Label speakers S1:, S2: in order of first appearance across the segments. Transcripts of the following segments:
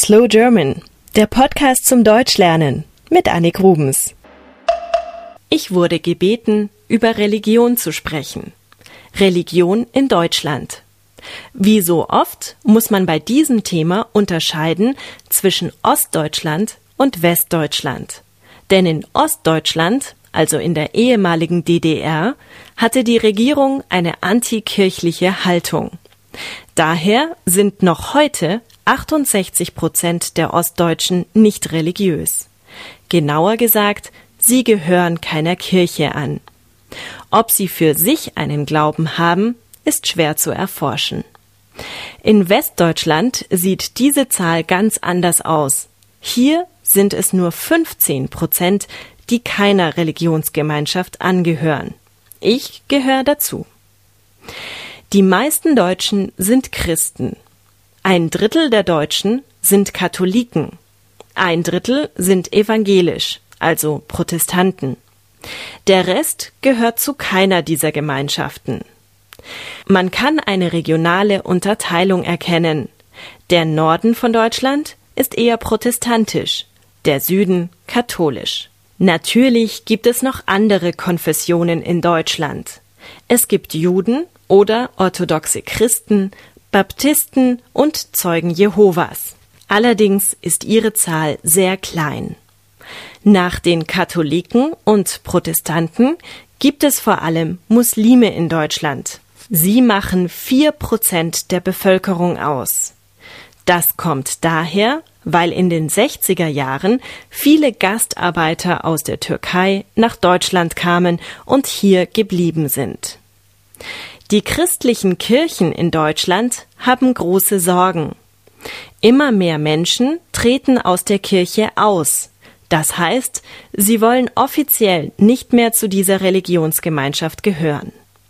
S1: Slow German, der Podcast zum Deutschlernen mit Annik Rubens. Ich wurde gebeten, über Religion zu sprechen. Religion in Deutschland. Wie so oft muss man bei diesem Thema unterscheiden zwischen Ostdeutschland und Westdeutschland. Denn in Ostdeutschland, also in der ehemaligen DDR, hatte die Regierung eine antikirchliche Haltung. Daher sind noch heute 68% der Ostdeutschen nicht religiös. Genauer gesagt, sie gehören keiner Kirche an. Ob sie für sich einen Glauben haben, ist schwer zu erforschen. In Westdeutschland sieht diese Zahl ganz anders aus. Hier sind es nur 15%, die keiner Religionsgemeinschaft angehören. Ich gehöre dazu. Die meisten Deutschen sind Christen. 1/3 der Deutschen sind Katholiken. 1/3 sind evangelisch, also Protestanten. Der Rest gehört zu keiner dieser Gemeinschaften. Man kann eine regionale Unterteilung erkennen. Der Norden von Deutschland ist eher protestantisch, der Süden katholisch. Natürlich gibt es noch andere Konfessionen in Deutschland. Es gibt Juden oder orthodoxe Christen, Baptisten und Zeugen Jehovas. Allerdings ist ihre Zahl sehr klein. Nach den Katholiken und Protestanten gibt es vor allem Muslime in Deutschland. Sie machen 4% der Bevölkerung aus. Das kommt daher, weil in den 60er Jahren viele Gastarbeiter aus der Türkei nach Deutschland kamen und hier geblieben sind. Die christlichen Kirchen in Deutschland haben große Sorgen. Immer mehr Menschen treten aus der Kirche aus. Das heißt, sie wollen offiziell nicht mehr zu dieser Religionsgemeinschaft gehören.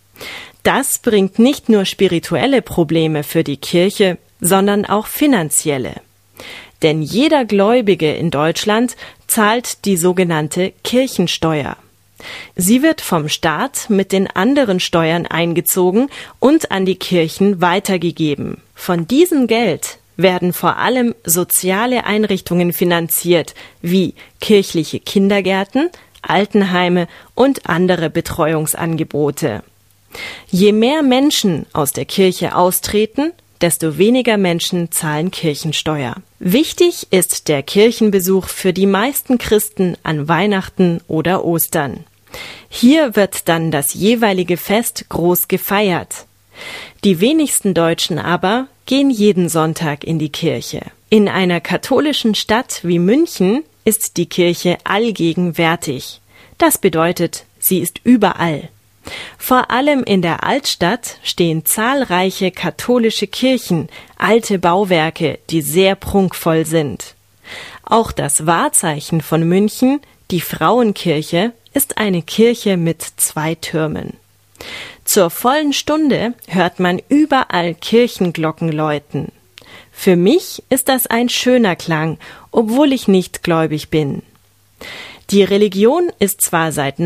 S1: Das bringt nicht nur spirituelle Probleme für die Kirche, sondern auch finanzielle. Denn jeder Gläubige in Deutschland zahlt die sogenannte Kirchensteuer. Sie wird vom Staat mit den anderen Steuern eingezogen und an die Kirchen weitergegeben. Von diesem Geld werden vor allem soziale Einrichtungen finanziert, wie kirchliche Kindergärten, Altenheime und andere Betreuungsangebote. Je mehr Menschen aus der Kirche austreten, desto weniger Menschen zahlen Kirchensteuer. Wichtig ist der Kirchenbesuch für die meisten Christen an Weihnachten oder Ostern. Hier wird dann das jeweilige Fest groß gefeiert. Die wenigsten Deutschen aber gehen jeden Sonntag in die Kirche. In einer katholischen Stadt wie München ist die Kirche allgegenwärtig. Das bedeutet, sie ist überall. Vor allem in der Altstadt stehen zahlreiche katholische Kirchen, alte Bauwerke, die sehr prunkvoll sind. Auch das Wahrzeichen von München, die Frauenkirche, ist eine Kirche mit 2 Türmen. Zur vollen Stunde hört man überall Kirchenglocken läuten. Für mich ist das ein schöner Klang, obwohl ich nicht gläubig bin. Die Religion ist zwar seit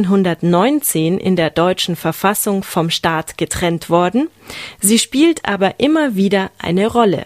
S1: 1919 in der deutschen Verfassung vom Staat getrennt worden, sie spielt aber immer wieder eine Rolle.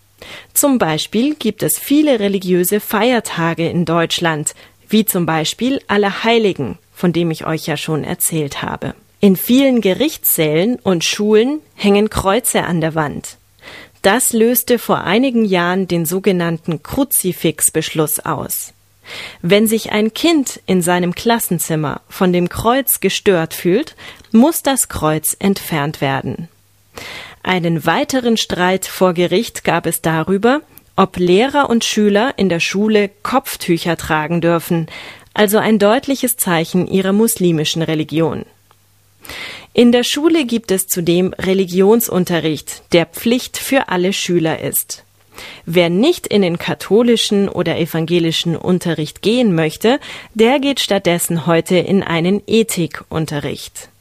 S1: Zum Beispiel gibt es viele religiöse Feiertage in Deutschland, wie zum Beispiel Allerheiligen, von dem ich euch ja schon erzählt habe. In vielen Gerichtssälen und Schulen hängen Kreuze an der Wand. Das löste vor einigen Jahren den sogenannten Kruzifixbeschluss aus. Wenn sich ein Kind in seinem Klassenzimmer von dem Kreuz gestört fühlt, muss das Kreuz entfernt werden. Einen weiteren Streit vor Gericht gab es darüber, ob Lehrer und Schüler in der Schule Kopftücher tragen dürfen, also ein deutliches Zeichen ihrer muslimischen Religion. In der Schule gibt es zudem Religionsunterricht, der Pflicht für alle Schüler ist. Wer nicht in den katholischen oder evangelischen Unterricht gehen möchte, der geht stattdessen heute in einen Ethikunterricht.